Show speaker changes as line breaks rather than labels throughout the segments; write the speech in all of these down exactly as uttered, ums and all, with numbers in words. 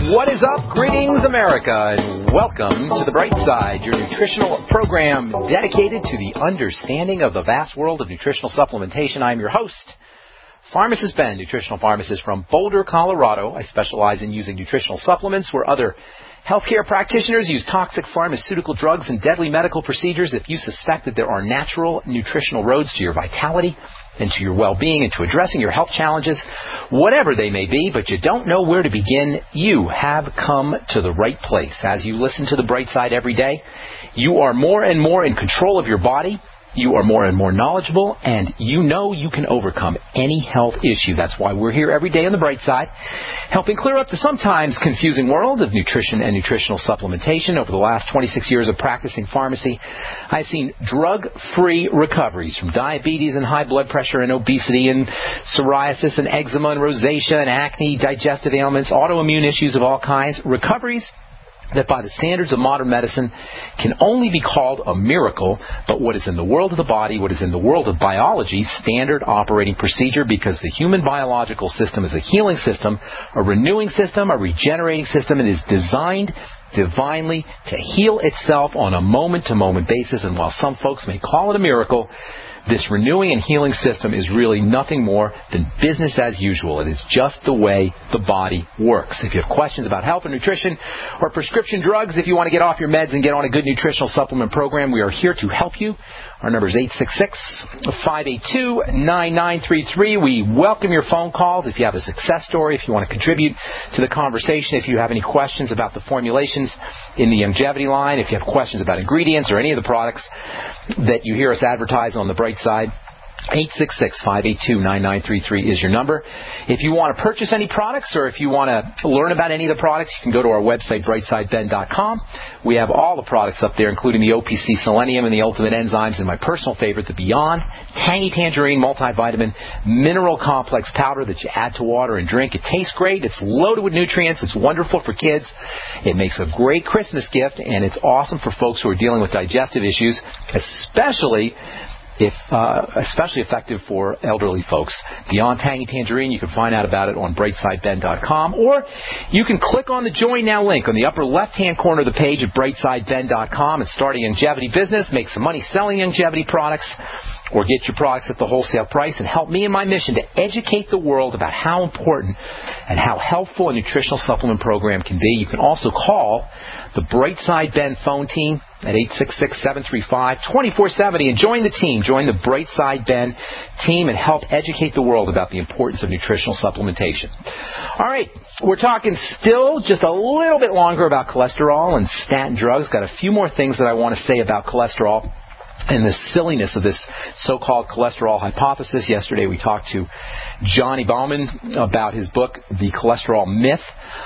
What is up? Greetings, America, and welcome to The Bright Side, your nutritional program dedicated to the understanding of the vast world of nutritional supplementation. I'm your host, Pharmacist Ben, nutritional pharmacist from Boulder, Colorado. I specialize in using nutritional supplements where other healthcare practitioners use toxic pharmaceutical drugs and deadly medical procedures. If you suspect that there are natural nutritional roads to your vitality and to your well-being and to addressing your health challenges, whatever they may be, but you don't know where to begin, you have come to the right place. As you listen to The Bright Side every day, you are more and more in control of your body. You are more and more knowledgeable, and you know you can overcome any health issue. That's why we're here every day on The Bright Side, helping clear up the sometimes confusing world of nutrition and nutritional supplementation. Over the last twenty-six years of practicing pharmacy, I've seen drug-free recoveries from diabetes and high blood pressure and obesity and psoriasis and eczema and rosacea and acne, digestive ailments, autoimmune issues of all kinds. Recoveries that by the standards of modern medicine can only be called a miracle, but what is in the world of the body, what is in the world of biology, standard operating procedure, because the human biological system is a healing system, a renewing system, a regenerating system, and is designed divinely to heal itself on a moment-to-moment basis. And while some folks may call it a miracle, this renewing and healing system is really nothing more than business as usual. It is just the way the body works. If you have questions about health or nutrition or prescription drugs, if you want to get off your meds and get on a good nutritional supplement program, we are here to help you. Our number is eight six six, five eight two, nine nine three three. We welcome your phone calls if you have a success story, if you want to contribute to the conversation, if you have any questions about the formulations in the longevity line, if you have questions about ingredients or any of the products that you hear us advertise on The Bright Side. eight six six, five eight two, nine nine three three is your number. If you want to purchase any products or if you want to learn about any of the products, you can go to our website, bright side ben dot com. We have all the products up there, including the O P C Selenium and the Ultimate Enzymes, and my personal favorite, the Beyond Tangy Tangerine Multivitamin Mineral Complex Powder that you add to water and drink. It tastes great. It's loaded with nutrients. It's wonderful for kids. It makes a great Christmas gift, and it's awesome for folks who are dealing with digestive issues, especially If, uh, especially effective for elderly folks. Beyond Tangy Tangerine, you can find out about it on bright side ben dot com, or you can click on the Join Now link on the upper left-hand corner of the page at bright side ben dot com and start a longevity business, make some money selling longevity products, or get your products at the wholesale price and help me in my mission to educate the world about how important and how helpful a nutritional supplement program can be. You can also call the Bright Side Ben phone team at eight six six, seven three five, two four seven zero and join the team. Join the Bright Side Ben team and help educate the world about the importance of nutritional supplementation. All right, we're talking still just a little bit longer about cholesterol and statin drugs. Got a few more things that I want to say about cholesterol and the silliness of this so-called cholesterol hypothesis. Yesterday we talked to Johnny Bauman about his book, The Cholesterol Myth.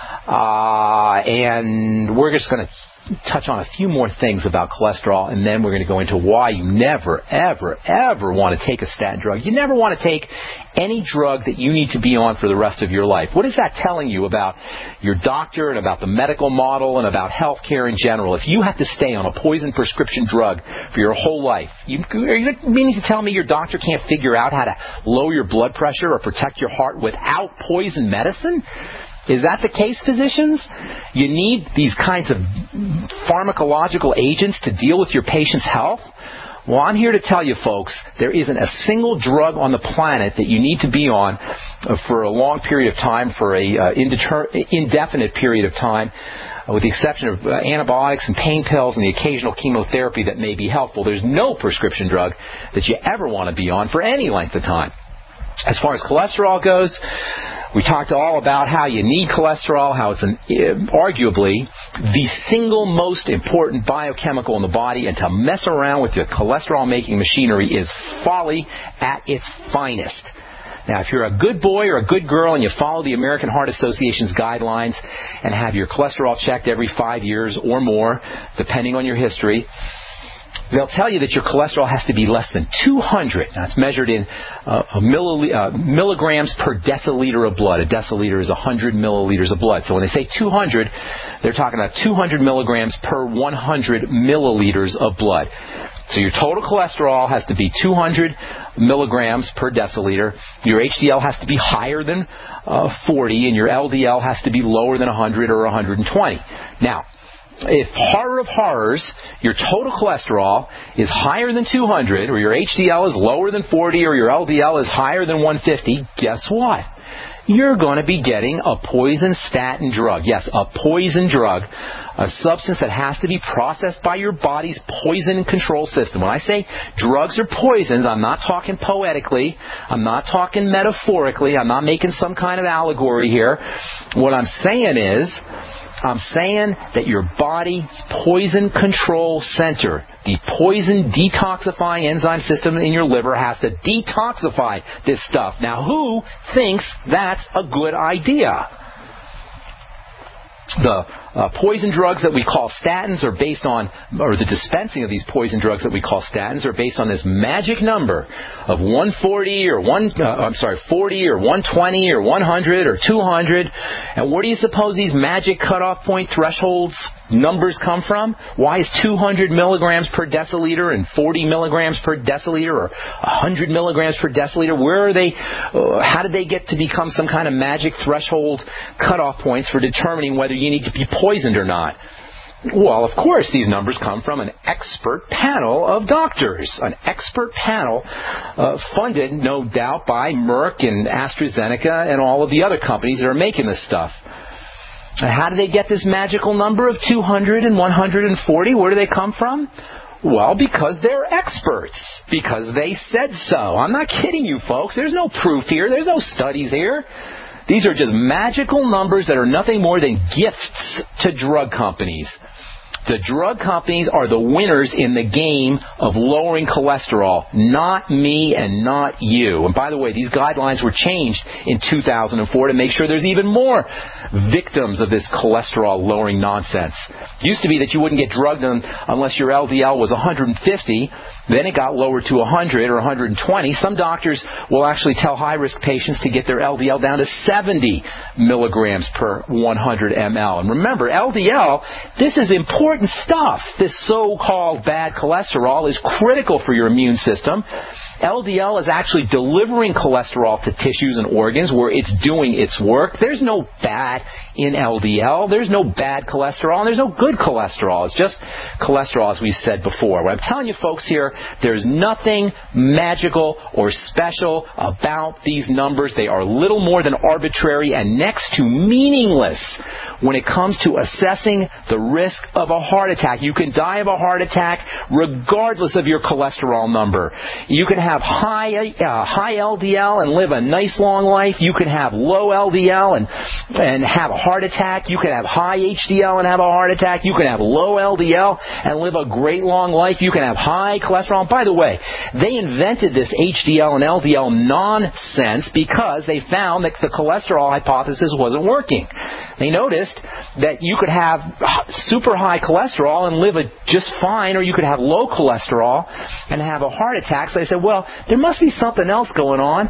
Uh, and we're just going to touch on a few more things about cholesterol, and then we're going to go into why you never, ever, ever want to take a statin drug. You never want to take any drug that you need to be on for the rest of your life. What is that telling you about your doctor and about the medical model and about health care in general? If you have to stay on a poison prescription drug for your whole life, you, are you meaning to tell me your doctor can't figure out how to lower your blood pressure or protect your heart without poison medicine? Is that the case, physicians? You need these kinds of pharmacological agents to deal with your patient's health? Well, I'm here to tell you, folks, there isn't a single drug on the planet that you need to be on uh, for a long period of time, for a uh, indeter- indefinite period of time, uh, with the exception of uh, antibiotics and pain pills and the occasional chemotherapy that may be helpful. There's no prescription drug that you ever want to be on for any length of time. As far as cholesterol goes, we talked all about how you need cholesterol, how it's an, uh, arguably the single most important biochemical in the body, and to mess around with your cholesterol-making machinery is folly at its finest. Now, if you're a good boy or a good girl and you follow the American Heart Association's guidelines and have your cholesterol checked every five years or more, depending on your history, they'll tell you that your cholesterol has to be less than two hundred. Now, it's measured in uh, a milli- uh, milligrams per deciliter of blood. A deciliter is one hundred milliliters of blood. So when they say two hundred, they're talking about two hundred milligrams per one hundred milliliters of blood. So your total cholesterol has to be two hundred milligrams per deciliter. Your H D L has to be higher than uh, forty, and your L D L has to be lower than one hundred or one hundred twenty. Now, if horror of horrors, your total cholesterol is higher than two hundred, or your H D L is lower than forty, or your L D L is higher than one hundred fifty, guess what? You're going to be getting a poison statin drug. Yes, a poison drug, a substance that has to be processed by your body's poison control system. When I say drugs are poisons, I'm not talking poetically. I'm not talking metaphorically. I'm not making some kind of allegory here. What I'm saying is, I'm saying that your body's poison control center, the poison detoxifying enzyme system in your liver, has to detoxify this stuff. Now, who thinks that's a good idea? The uh, poison drugs that we call statins are based on, or the dispensing of these poison drugs that we call statins are based on this magic number of one forty or one, uh, I'm sorry, forty or one twenty or one hundred or two hundred. And where do you suppose these magic cutoff point thresholds numbers come from? Why is two hundred milligrams per deciliter and forty milligrams per deciliter or one hundred milligrams per deciliter? Where are they? Uh, how did they get to become some kind of magic threshold cutoff points for determining whether you need to be poisoned or not? Well, of course, these numbers come from an expert panel of doctors, an expert panel uh, funded, no doubt, by Merck and AstraZeneca and all of the other companies that are making this stuff. How do they get this magical number of two hundred and one hundred forty? Where do they come from? Well, because they're experts. Because they said so. I'm not kidding you, folks. There's no proof here. There's no studies here. These are just magical numbers that are nothing more than gifts to drug companies. The drug companies are the winners in the game of lowering cholesterol, not me and not you. And by the way, these guidelines were changed in two thousand four to make sure there's even more victims of this cholesterol-lowering nonsense. It used to be that you wouldn't get drugged unless your L D L was one hundred fifty. Then it got lowered to one hundred or one hundred twenty. Some doctors will actually tell high-risk patients to get their L D L down to seventy milligrams per one hundred milliliters. And remember, L D L, this is important stuff. This so-called bad cholesterol is critical for your immune system. L D L is actually delivering cholesterol to tissues and organs where it's doing its work. There's no bad in L D L. There's no bad cholesterol, and there's no good cholesterol. It's just cholesterol, as we've said before. What I'm telling you folks here, there's nothing magical or special about these numbers. They are little more than arbitrary and next to meaningless when it comes to assessing the risk of a heart attack. You can die of a heart attack regardless of your cholesterol number. You can have high uh, high L D L and live a nice long life. You can have low L D L and and have a heart attack. You can have high H D L and have a heart attack. You can have low L D L and live a great long life. You can have high cholesterol. And by the way, they invented this H D L and L D L nonsense because they found that the cholesterol hypothesis wasn't working. They noticed that you could have super high cholesterol and live a just fine, or you could have low cholesterol and have a heart attack. So they said, well, there must be something else going on.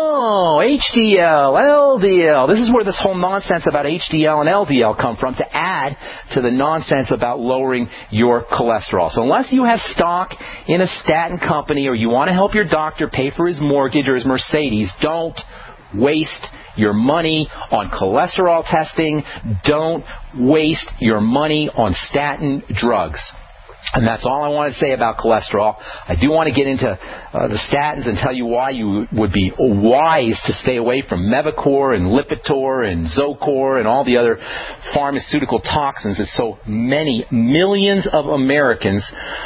Oh, H D L, L D L. This is where this whole nonsense about H D L and L D L come from, to add to the nonsense about lowering your cholesterol. So unless you have stock in a statin company or you want to help your doctor pay for his mortgage or his Mercedes, don't waste your money on cholesterol testing. Don't waste your money on statin drugs. And that's all I want to say about cholesterol. I do want to get into uh, the statins and tell you why you would be wise to stay away from Mevacor and Lipitor and Zocor and all the other pharmaceutical toxins that so many millions of Americans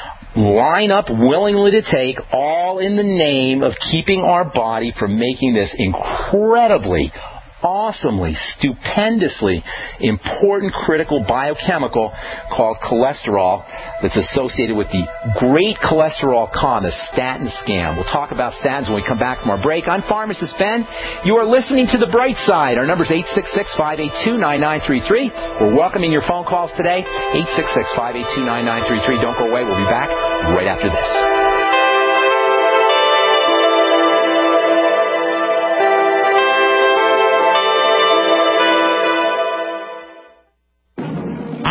line up willingly to take, all in the name of keeping our body from making this incredibly, awesomely, stupendously important critical biochemical called cholesterol that's associated with the great cholesterol con, the statin scam. We'll talk about statins when we come back from our break. I'm Pharmacist Ben. You are listening to The Bright Side. Our number is eight six six, five eight two, nine nine three three. We're welcoming your phone calls today, eight six six, five eight two, nine nine three three. Don't go away. We'll be back right after this.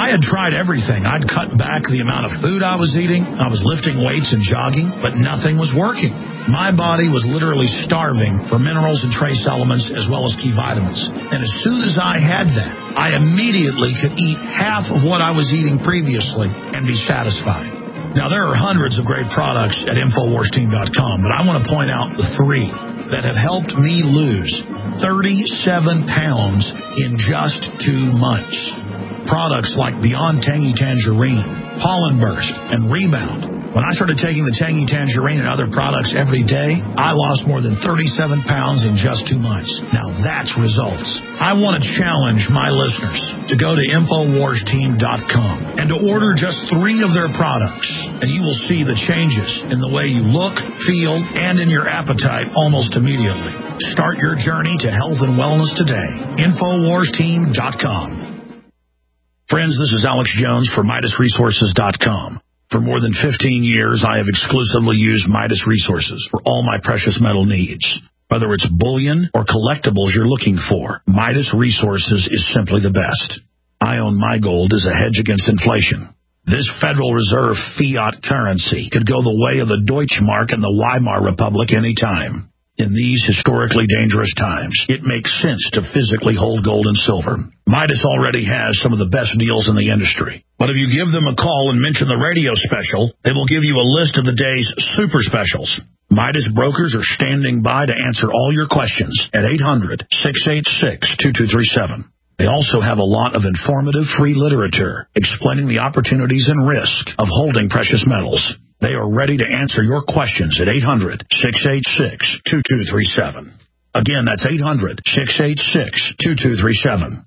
I had tried everything. I'd cut back the amount of food I was eating. I was lifting weights and jogging, but nothing was working. My body was literally starving for minerals and trace elements as well as key vitamins. And as soon as I had that, I immediately could eat half of what I was eating previously and be satisfied. Now, there are hundreds of great products at Infowars Team dot com, but I want to point out the three that have helped me lose thirty-seven pounds in just two months. Products like Beyond Tangy Tangerine, Pollen Burst, and Rebound. When I started taking the Tangy Tangerine and other products every day, I lost more than thirty-seven pounds in just two months. Now that's results. I want to challenge my listeners to go to Infowars Team dot com and to order just three of their products, and you will see the changes in the way you look, feel, and in your appetite almost immediately. Start your journey to health and wellness today. Infowars Team dot com. Friends, this is Alex Jones for Midas Resources dot com. For more than fifteen years, I have exclusively used Midas Resources for all my precious metal needs. Whether it's bullion or collectibles you're looking for, Midas Resources is simply the best. I own my gold as a hedge against inflation. This Federal Reserve fiat currency could go the way of the Deutschmark and the Weimar Republic anytime. In these historically dangerous times, it makes sense to physically hold gold and silver. Midas already has some of the best deals in the industry. But if you give them a call and mention the radio special, they will give you a list of the day's super specials. Midas brokers are standing by to answer all your questions at eight hundred, six eight six, two two three seven. They also have a lot of informative free literature explaining the opportunities and risk of holding precious metals. They are ready to answer your questions at eight hundred, six eight six, two two three seven. Again, that's eight hundred, six eight six, two two three seven.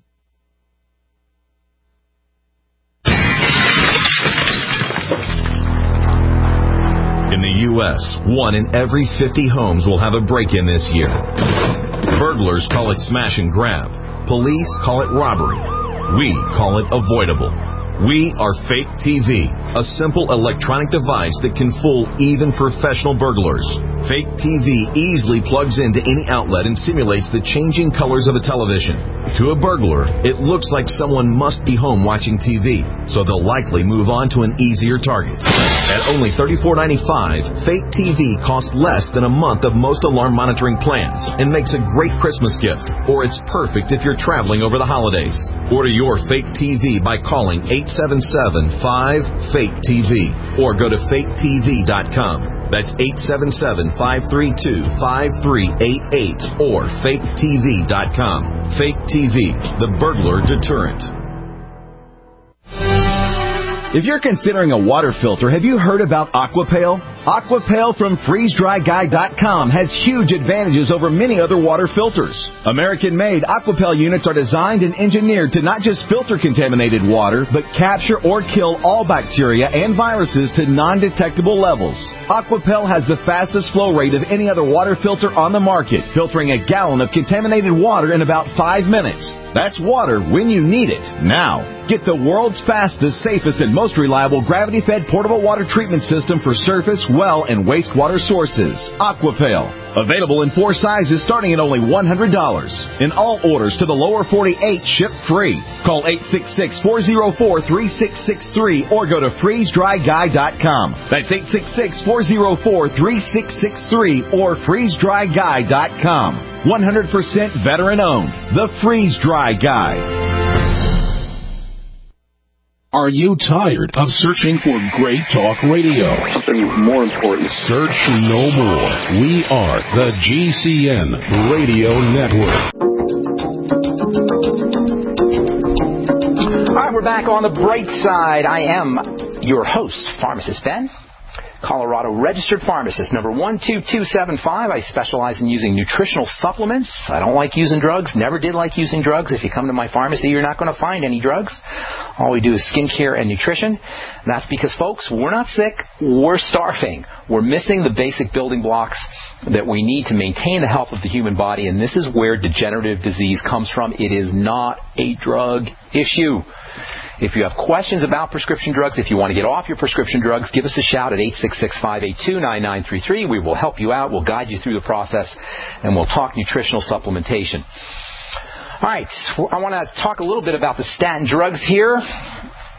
In the U S, one in every fifty homes will have a break-in this year. Burglars call it smash and grab. Police call it robbery. We call it avoidable. We are Fake T V, a simple electronic device that can fool even professional burglars. Fake T V easily plugs into any outlet and simulates the changing colors of a television. To a burglar, it looks like someone must be home watching T V, so they'll likely move on to an easier target. At only thirty-four ninety-five, Fake T V costs less than a month of most alarm monitoring plans and makes a great Christmas gift, or it's perfect if you're traveling over the holidays. Order your Fake T V by calling eight seven seven, five, fake T V or go to fake T V dot com. That's eight seven seven, five three two, five three eight eight or fake T V dot com. Fake T V, the burglar deterrent.
If you're considering a water filter, have you heard about Aquapale? Aquapale from freeze dry guy dot com has huge advantages over many other water filters. American-made Aquapale units are designed and engineered to not just filter contaminated water, but capture or kill all bacteria and viruses to non-detectable levels. Aquapale has the fastest flow rate of any other water filter on the market, filtering a gallon of contaminated water in about five minutes. That's water when you need it, now. Get the world's fastest, safest, and most reliable gravity-fed portable water treatment system for surface, well, and wastewater sources. Aquapale. Available in four sizes starting at only one hundred dollars. And all orders to the lower forty-eight ship free. Call eight six six, four zero four, three six six three or go to freeze dry guy dot com. That's eight six six, four zero four, three six six three or freeze dry guy dot com. one hundred percent veteran-owned. The Freeze Dry Guy.
Are you tired of searching for great talk radio?
Something more important.
Search no more. We are the G C N Radio Network.
All right, we're back on the bright side. I am your host, Pharmacist Ben. Colorado registered pharmacist, number one two two seven five. I specialize in using nutritional supplements. I don't like using drugs, never did like using drugs. If you come to my pharmacy, you're not going to find any drugs. All we do is skincare and nutrition. And that's because, folks, we're not sick, we're starving. We're missing the basic building blocks that we need to maintain the health of the human body, and this is where degenerative disease comes from. It is not a drug issue. If you have questions about prescription drugs, if you want to get off your prescription drugs, give us a shout at eight six six, five eight two, nine nine three three. We will help you out. We'll guide you through the process, and we'll talk nutritional supplementation. All right. I want to talk a little bit about the statin drugs here.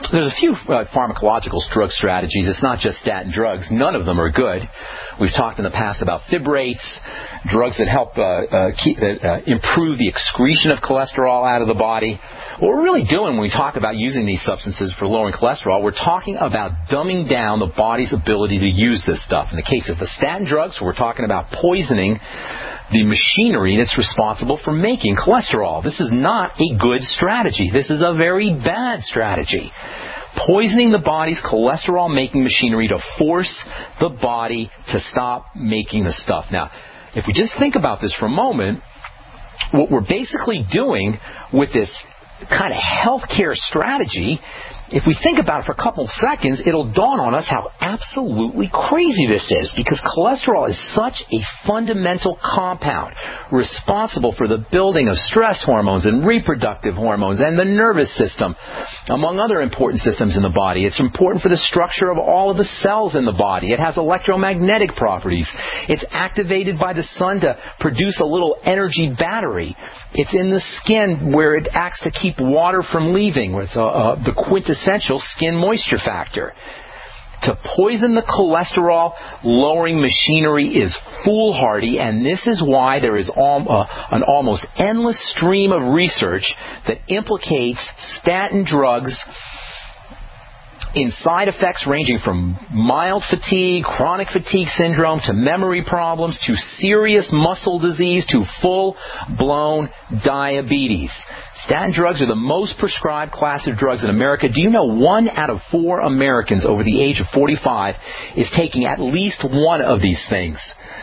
There's a few uh, pharmacological drug strategies. It's not just statin drugs. None of them are good. We've talked in the past about fibrates, drugs that help uh, uh, keep, uh, improve the excretion of cholesterol out of the body. What we're really doing when we talk about using these substances for lowering cholesterol, we're talking about dumbing down the body's ability to use this stuff. In the case of the statin drugs, we're talking about poisoning the machinery that's responsible for making cholesterol. This is not a good strategy. This is a very bad strategy. Poisoning the body's cholesterol-making machinery to force the body to stop making the stuff. Now, if we just think about this for a moment, what we're basically doing with this kind of healthcare strategy, if we think about it for a couple of seconds, it'll dawn on us how absolutely crazy this is, because cholesterol is such a fundamental compound responsible for the building of stress hormones and reproductive hormones and the nervous system, among other important systems in the body. It's important for the structure of all of the cells in the body. It has electromagnetic properties. It's activated by the sun to produce a little energy battery. It's in the skin where it acts to keep water from leaving. It's a, a, the quintessential skin moisture factor. To poison the cholesterol-lowering machinery is foolhardy, and this is why there is al- uh, an almost endless stream of research that implicates statin drugs in side effects ranging from mild fatigue, chronic fatigue syndrome, to memory problems, to serious muscle disease, to full-blown diabetes. Statin drugs are the most prescribed class of drugs in America. Do you know one out of four Americans over the age of forty-five is taking at least one of these things?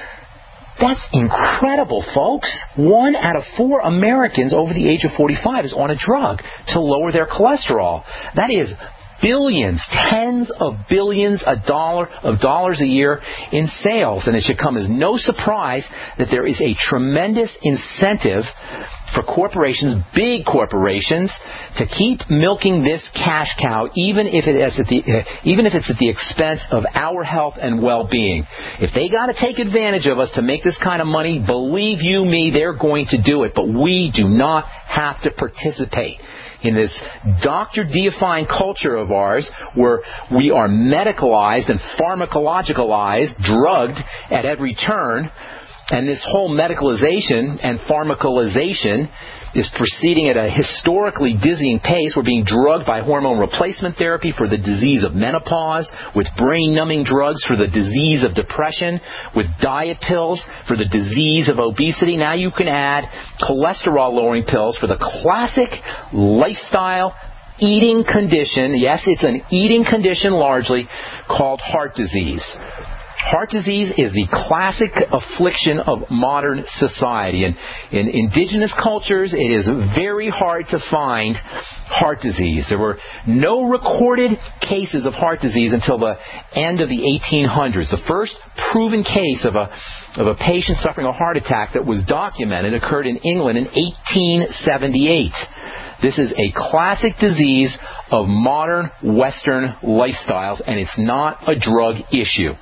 That's incredible, folks. One out of four Americans over the age of forty-five is on a drug to lower their cholesterol. That is billions, tens of billions of, dollar, of dollars a year in sales. And it should come as no surprise that there is a tremendous incentive for corporations, big corporations, to keep milking this cash cow, even if it is at the, even if it's at the expense of our health and well-being. If they got to take advantage of us to make this kind of money, believe you me, they're going to do it. But we do not have to participate in this doctor-deifying culture of ours where we are medicalized and pharmacologicalized, drugged at every turn. And this whole medicalization and pharmacalization is proceeding at a historically dizzying pace. We're being drugged by hormone replacement therapy for the disease of menopause, with brain-numbing drugs for the disease of depression, with diet pills for the disease of obesity. Now you can add cholesterol-lowering pills for the classic lifestyle eating condition. Yes, it's an eating condition largely, called heart disease. Heart disease is the classic affliction of modern society. And in indigenous cultures, it is very hard to find heart disease. There were no recorded cases of heart disease until the end of the eighteen hundreds. The first proven case of a of a patient suffering a heart attack that was documented occurred in England in eighteen seventy-eight. This is a classic disease of modern Western lifestyles, and it's not a drug issue.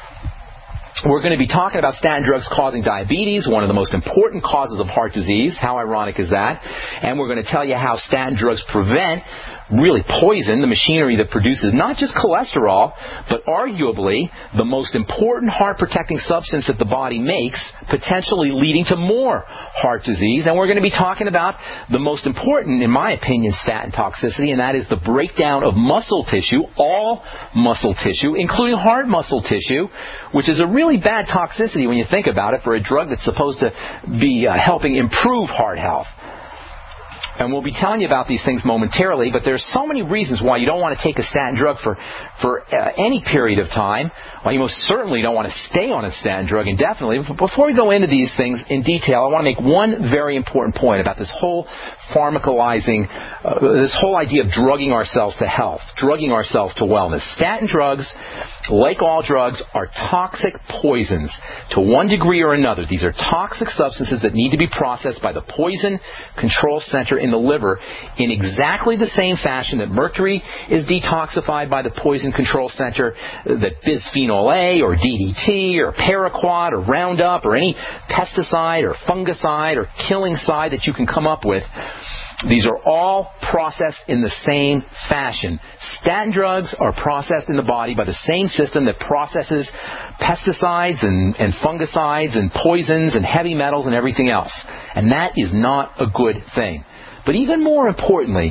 We're going to be talking about statin drugs causing diabetes, one of the most important causes of heart disease. How ironic is that? And we're going to tell you how statin drugs prevent, really poison, the machinery that produces not just cholesterol, but arguably the most important heart-protecting substance that the body makes, potentially leading to more heart disease. And we're going to be talking about the most important, in my opinion, statin toxicity, and that is the breakdown of muscle tissue, all muscle tissue, including heart muscle tissue, which is a really bad toxicity when you think about it for a drug that's supposed to be uh, helping improve heart health. And we'll be telling you about these things momentarily, but there's so many reasons why you don't want to take a statin drug for, for uh, any period of time. Well, you most certainly don't want to stay on a statin drug indefinitely. But before we go into these things in detail, I want to make one very important point about this whole pharmacalizing, uh, this whole idea of drugging ourselves to health, drugging ourselves to wellness. Statin drugs, like all drugs, are toxic poisons to one degree or another. These are toxic substances that need to be processed by the poison control center in the liver in exactly the same fashion that mercury is detoxified by the poison control center, that bisphenol A or D D T or paraquat or Roundup or any pesticide or fungicide or killing side that you can come up with These are all processed in the same fashion. Statin drugs are processed in the body by the same system that processes pesticides and, and fungicides and poisons and heavy metals and everything else. And that is not a good thing. But even more importantly,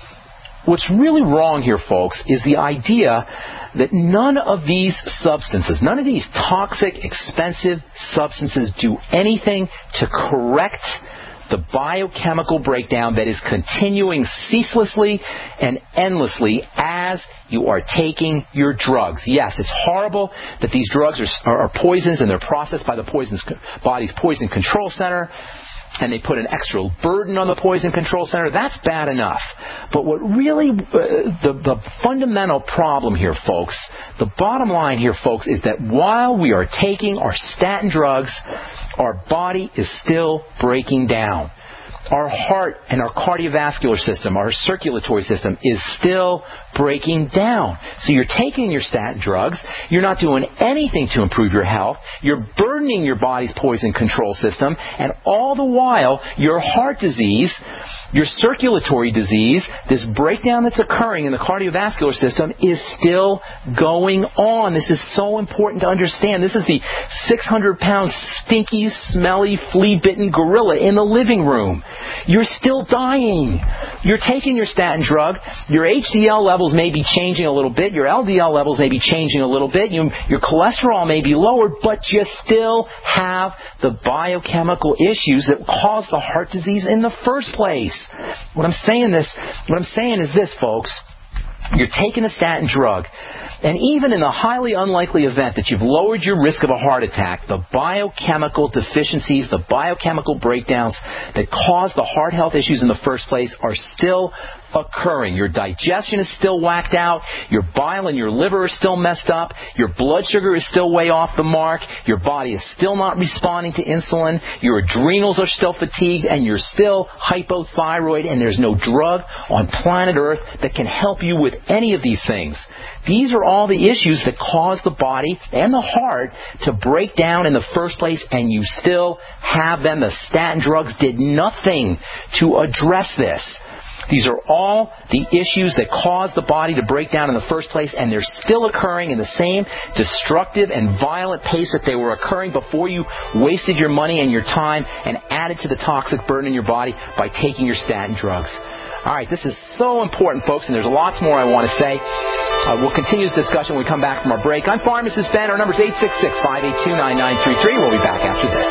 what's really wrong here, folks, is the idea that none of these substances, none of these toxic, expensive substances do anything to correct the biochemical breakdown that is continuing ceaselessly and endlessly as you are taking your drugs. Yes, it's horrible that these drugs are, are poisons and they're processed by the poison's, body's poison control center, and they put an extra burden on the poison control center. That's bad enough. But what really, uh, the, the fundamental problem here, folks, the bottom line here, folks, is that while we are taking our statin drugs, our body is still breaking down. Our heart and our cardiovascular system, our circulatory system, is still breaking down. So you're taking your statin drugs, you're not doing anything to improve your health, you're burdening your body's poison control system, and all the while, your heart disease, your circulatory disease, this breakdown that's occurring in the cardiovascular system is still going on. This is so important to understand. This is the six hundred pound stinky, smelly, flea-bitten gorilla in the living room. You're still dying. You're taking your statin drug. Your H D L levels may be changing a little bit. Your L D L levels may be changing a little bit. You, your cholesterol may be lowered, but you still have the biochemical issues that cause the heart disease in the first place. What I'm saying this, what I'm saying is this, folks. You're taking a statin drug, and even in the highly unlikely event that you've lowered your risk of a heart attack, the biochemical deficiencies, the biochemical breakdowns that cause the heart health issues in the first place are still occurring. Your digestion is still whacked out. Your bile and your liver are still messed up. Your blood sugar is still way off the mark. Your body is still not responding to insulin. Your adrenals are still fatigued, and you're still hypothyroid, and there's no drug on planet Earth that can help you with any of these things. These are all the issues that cause the body and the heart to break down in the first place, and you still have them. The statin drugs did nothing to address this. These are all the issues that cause the body to break down in the first place, and they're still occurring in the same destructive and violent pace that they were occurring before you wasted your money and your time and added to the toxic burden in your body by taking your statin drugs. All right, this is so important, folks, and there's lots more I want to say. Uh, we'll continue this discussion when we come back from our break. I'm Pharmacist Ben. Our number is eight six six, five eight two, nine nine three three. We'll be back after this.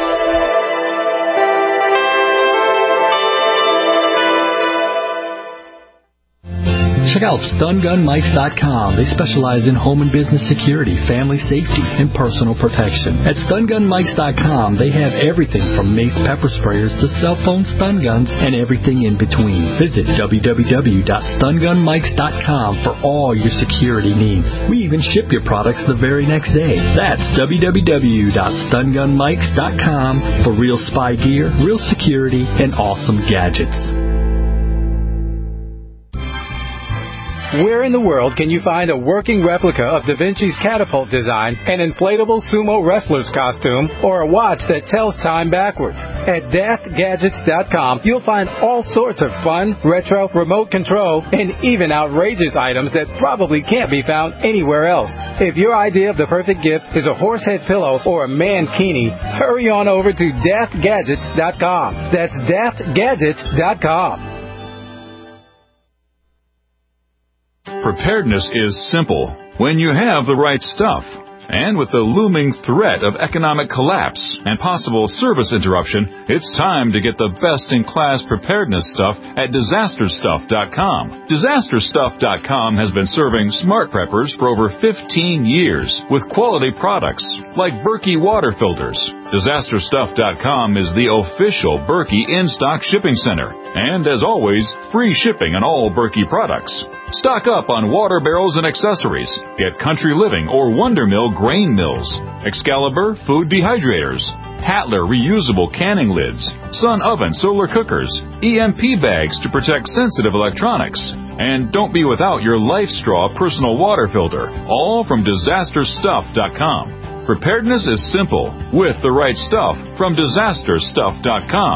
Check out stun gun mics dot com. They specialize in home and business security, family safety, and personal protection. At stun gun mics dot com, they have everything from mace pepper sprayers to cell phone stun guns and everything in between. Visit w w w dot stun gun mics dot com for all your security needs. We even ship your products the very next day. That's w w w dot stun gun mics dot com for real spy gear, real security, and awesome gadgets.
Where in the world can you find a working replica of Da Vinci's catapult design, an inflatable sumo wrestler's costume, or a watch that tells time backwards? At daft gadgets dot com, you'll find all sorts of fun, retro, remote control, and even outrageous items that probably can't be found anywhere else. If your idea of the perfect gift is a horsehead pillow or a mankini, hurry on over to daft gadgets dot com. That's daft gadgets dot com.
Preparedness is simple when you have the right stuff. And with the looming threat of economic collapse and possible service interruption, it's time to get the best-in-class preparedness stuff at disaster stuff dot com. disaster stuff dot com has been serving smart preppers for over fifteen years with quality products like Berkey water filters. disaster stuff dot com is the official Berkey in-stock shipping center. And as always, free shipping on all Berkey products. Stock up on water barrels and accessories. Get Country Living or Wonder Mill grain mills, Excalibur food dehydrators, Tatler reusable canning lids, Sun oven solar cookers, E M P bags to protect sensitive electronics, and don't be without your Life Straw personal water filter, all from disaster stuff dot com. Preparedness is simple with the right stuff from disaster stuff dot com.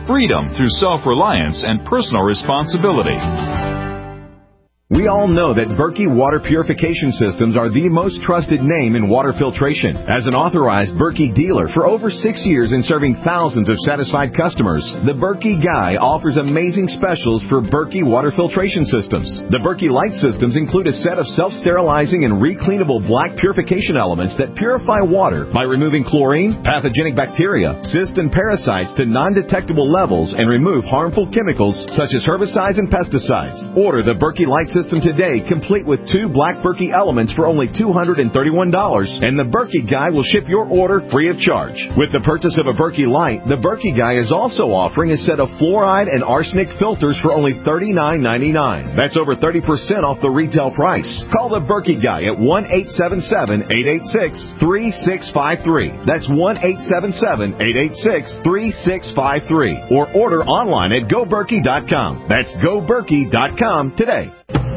freedom through self-reliance and personal responsibility.
We all know that Berkey Water Purification Systems are the most trusted name in water filtration. As an authorized Berkey dealer for over six years and serving thousands of satisfied customers, the Berkey Guy offers amazing specials for Berkey Water Filtration Systems. The Berkey Light Systems include a set of self-sterilizing and recleanable black purification elements that purify water by removing chlorine, pathogenic bacteria, cysts, and parasites to non-detectable levels and remove harmful chemicals such as herbicides and pesticides. Order the Berkey Light System today, complete with two black Berkey elements for only two hundred thirty-one dollars, and the Berkey Guy will ship your order free of charge. With the purchase of a Berkey Light, the Berkey Guy is also offering a set of fluoride and arsenic filters for only thirty-nine ninety-nine. That's over thirty percent off the retail price. Call the Berkey Guy at one eight seven seven, eight eight six, three six five three. That's one eight seven seven, eight eight six, three six five three. Or order online at go berkey dot com. That's go berkey dot com today.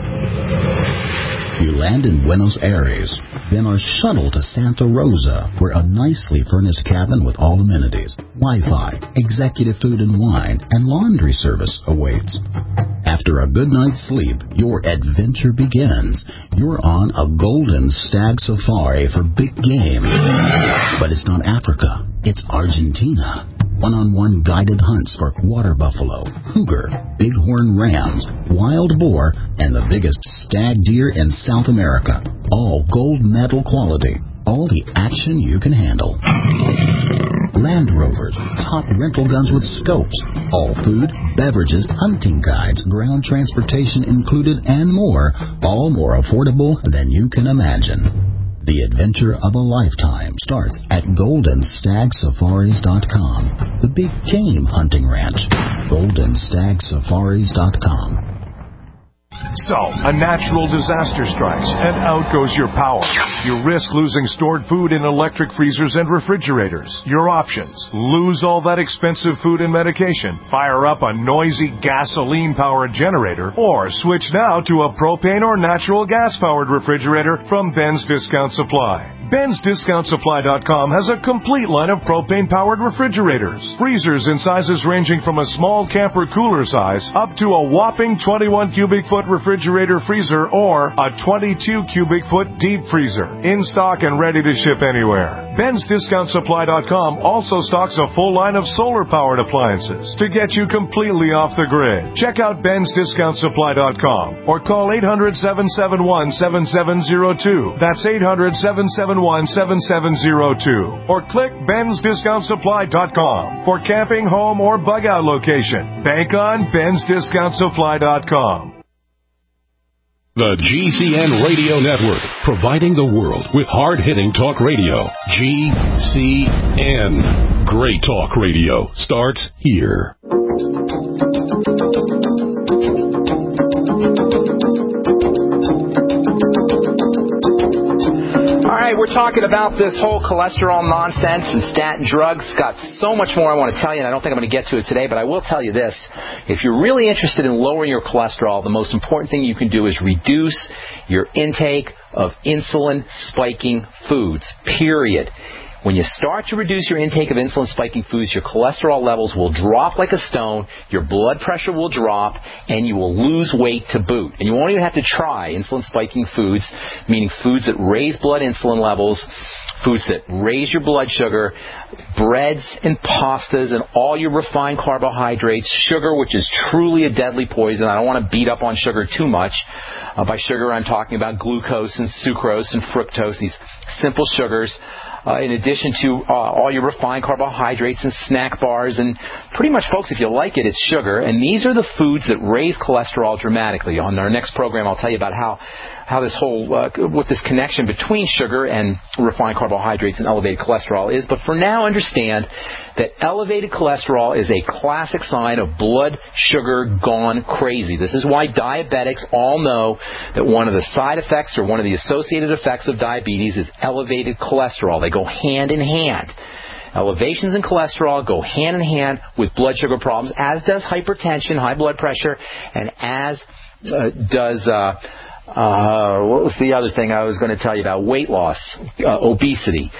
You land in Buenos Aires, then are shuttled to Santa Rosa, where a nicely furnished cabin with all amenities, Wi-Fi, executive food and wine, and laundry service awaits. After a good night's sleep, your adventure begins. You're on a golden stag safari for big game. But it's not Africa, it's Argentina. One-on-one guided hunts for water buffalo, cougar, bighorn rams, wild boar, and the biggest stag deer in South America. All gold medal quality. All the action you can handle. Land Rovers, top rental guns with scopes, all food, beverages, hunting guides, ground transportation included, and more, all more affordable than you can imagine. The adventure of a lifetime starts at golden stag safaris dot com, the big game hunting ranch. golden stag safaris dot com.
So, a natural disaster strikes, and out goes your power. You risk losing stored food in electric freezers and refrigerators. Your options: lose all that expensive food and medication, fire up a noisy gasoline-powered generator, or switch now to a propane or natural gas-powered refrigerator from Ben's Discount Supply. Ben's Discount Supply dot com has a complete line of propane-powered refrigerators. Freezers in sizes ranging from a small camper cooler size up to a whopping twenty-one cubic foot refrigerator freezer or a twenty-two cubic foot deep freezer. In stock and ready to ship anywhere. Ben's Discount Supply dot com also stocks a full line of solar-powered appliances to get you completely off the grid. Check out Ben's Discount Supply dot com or call eight hundred, seven seven one, seven seven zero two. That's eight hundred, seven seven one, seven seven zero two. Or click Ben's Discount Supply dot com for camping, home, or bug-out location. Bank on Ben's Discount Supply dot com.
The G C N Radio Network, providing the world with hard-hitting talk radio. G C N. Great talk radio starts here.
All right, we're talking about this whole cholesterol nonsense and statin drugs. Got so much more I want to tell you, and I don't think I'm going to get to it today, but I will tell you this. If you're really interested in lowering your cholesterol, the most important thing you can do is reduce your intake of insulin-spiking foods, period. When you start to reduce your intake of insulin-spiking foods, your cholesterol levels will drop like a stone, your blood pressure will drop, and you will lose weight to boot. And you won't even have to try insulin-spiking foods, meaning foods that raise blood insulin levels, foods that raise your blood sugar, breads and pastas and all your refined carbohydrates, sugar, which is truly a deadly poison. I don't want to beat up on sugar too much. Uh, by sugar, I'm talking about glucose and sucrose and fructose, these simple sugars. Uh, in addition to uh, all your refined carbohydrates and snack bars, and pretty much, folks, if you like it, it's sugar. And these are the foods that raise cholesterol dramatically. On our next program, I'll tell you about how how this whole uh, what this connection between sugar and refined carbohydrates and elevated cholesterol is. But for now, understand that elevated cholesterol is a classic sign of blood sugar gone crazy. This is why diabetics all know that one of the side effects or one of the associated effects of diabetes is elevated cholesterol. They go hand in hand. Elevations in cholesterol go hand in hand with blood sugar problems, as does hypertension, high blood pressure, and as uh, does, uh, uh, what was the other thing I was going to tell you about? Weight loss, uh, obesity.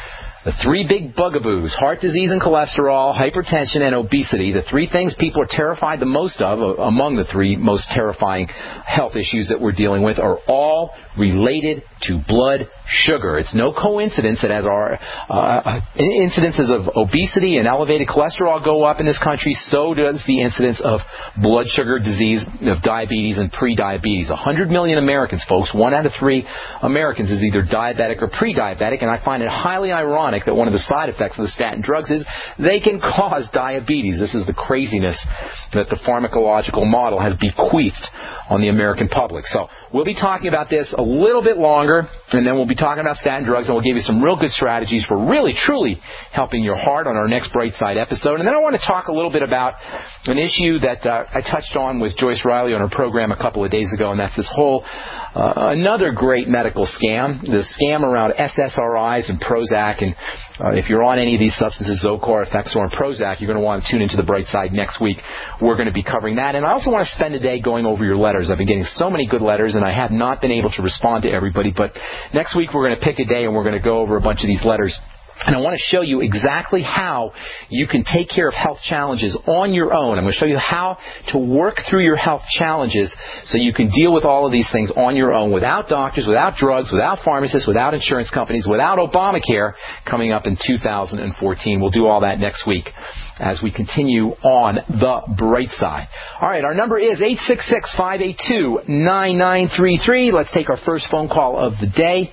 The three big bugaboos, heart disease and cholesterol, hypertension and obesity, the three things people are terrified the most of, among the three most terrifying health issues that we're dealing with, are all related to blood sugar. It's no coincidence that as our uh, incidences of obesity and elevated cholesterol go up in this country, so does the incidence of blood sugar disease, of diabetes and pre-diabetes. one hundred million Americans, folks, one out of three Americans is either diabetic or pre-diabetic, and I find it highly ironic that one of the side effects of the statin drugs is they can cause diabetes. This is the craziness that the pharmacological model has bequeathed on the American public. So we'll be talking about this a little bit longer, and then we'll be talking about statin drugs, and we'll give you some real good strategies for really, truly helping your heart on our next Bright Side episode. And then I want to talk a little bit about an issue that uh, I touched on with Joyce Riley on her program a couple of days ago, and that's this whole, uh, another great medical scam, the scam around S S R Is and Prozac. And uh, if you're on any of these substances, Zocor, Effexor, and Prozac, you're going to want to tune into the Bright Side next week. We're going to be covering that. And I also want to spend a day going over your letters. I've been getting so many good letters, and I have not been able to respond to everybody. But next week we're going to pick a day, and we're going to go over a bunch of these letters. And I want to show you exactly how you can take care of health challenges on your own. I'm going to show you how to work through your health challenges so you can deal with all of these things on your own without doctors, without drugs, without pharmacists, without insurance companies, without Obamacare coming up in two thousand fourteen. We'll do all that next week as we continue on the Bright Side. All right, our number is eight six six, five eight two, nine nine three three. Let's take our first phone call of the day.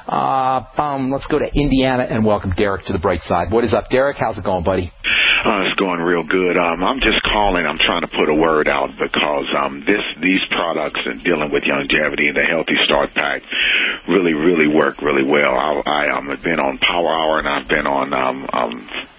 Uh, um, let's go to Indiana and welcome Derek to the Bright Side. What is up, Derek? How's it going, buddy?
Uh, it's going real good. Um, I'm just calling. I'm trying to put a word out because um, this these products and dealing with longevity and the Healthy Start Pack really, really work really well. I, I um, have been on Power Hour, and I've been on um, um,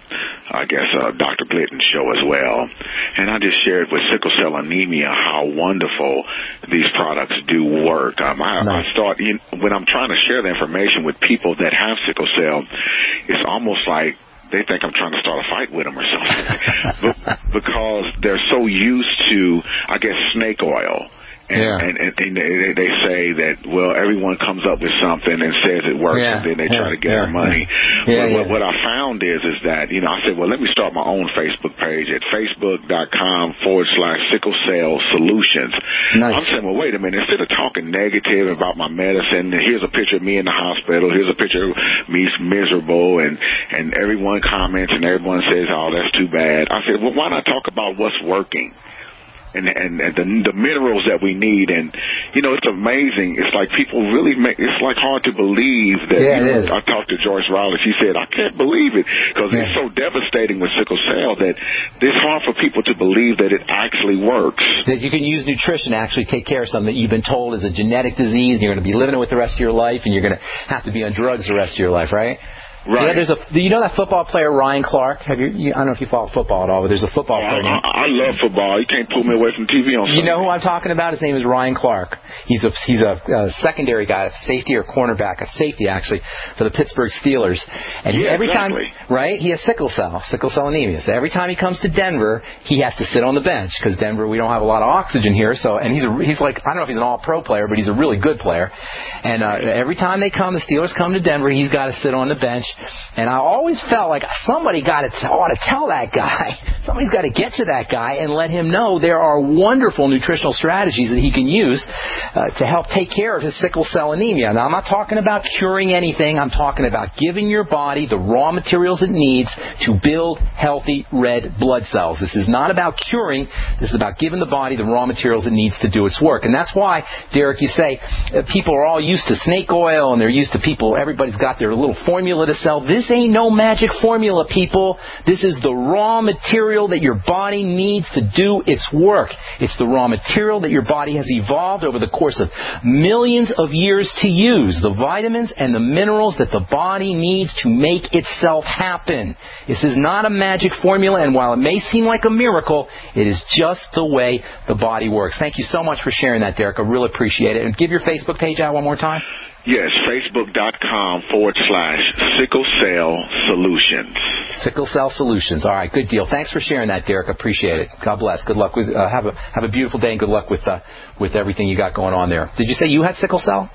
I guess, uh, Doctor Glitton's show as well. And I just shared with sickle cell anemia how wonderful these products do work. Um, I, nice. I start, you know, when I'm trying to share the information with people that have sickle cell, it's almost like they think I'm trying to start a fight with them or something. but, because they're so used to, I guess, snake oil. And, yeah. and, and, and they, they say that, well, everyone comes up with something and says it works, yeah. and then they yeah. try to get yeah. their money. Yeah. Yeah, what, yeah. what I found is, is that, you know, I said, well, let me start my own Facebook page at facebook.com forward slash sickle cell solutions. Nice. I'm saying, well, wait a minute, instead of talking negative about my medicine, here's a picture of me in the hospital, here's a picture of me miserable, and, and everyone comments and everyone says, oh, that's too bad. I said, well, why not talk about what's working? And, and, and the, the minerals that we need. And, you know, it's amazing. It's like people really make, it's like hard to believe that, yeah, you know, I talked to Joyce Riley. She said, I can't believe it because yeah. it's so devastating with sickle cell that it's hard for people to believe that it actually works.
That you can use nutrition to actually take care of something that you've been told is a genetic disease and you're going to be living it with the rest of your life and you're going to have to be on drugs the rest of your life, right?
Right.
Yeah, there's a. Do you know that football player Ryan Clark? Have you, you? I don't know if you follow football at all, but there's a football
oh,
player.
I, I love football. You can't pull me away from T V on Sunday.
You know who I'm talking about? His name is Ryan Clark. He's a he's a, a secondary guy, a safety or cornerback, a safety actually for the Pittsburgh Steelers. And
yeah,
every
exactly.
time, right? He has sickle cell, sickle cell anemia. So every time he comes to Denver, he has to sit on the bench because Denver we don't have a lot of oxygen here. So and he's a, he's like I don't know if he's an all-pro player, but he's a really good player. And uh, every time they come, the Steelers come to Denver, he's got to sit on the bench. And I always felt like somebody got to ought to tell that guy, somebody's got to get to that guy and let him know there are wonderful nutritional strategies that he can use uh, to help take care of his sickle cell anemia. Now, I'm not talking about curing anything. I'm talking about giving your body the raw materials it needs to build healthy red blood cells. This is not about curing. This is about giving the body the raw materials it needs to do its work. And that's why, Derek, you say uh, people are all used to snake oil and they're used to people, everybody's got their little formula to sell. This ain't no magic formula, people. This is the raw material that your body needs to do its work. It's the raw material that your body has evolved over the course of millions of years to use. The vitamins and the minerals that the body needs to make itself happen. This is not a magic formula, and while it may seem like a miracle, it is just the way the body works. Thank you so much for sharing that, Derek. I really appreciate it. And give your Facebook page out one more time.
Yes, facebook.com forward slash sickle cell solutions.
Sickle cell solutions. All right, good deal. Thanks for sharing that, Derek. Appreciate it. God bless. Good luck with. Uh, have a have a beautiful day and good luck with uh, with everything you got going on there. Did you say you had sickle cell?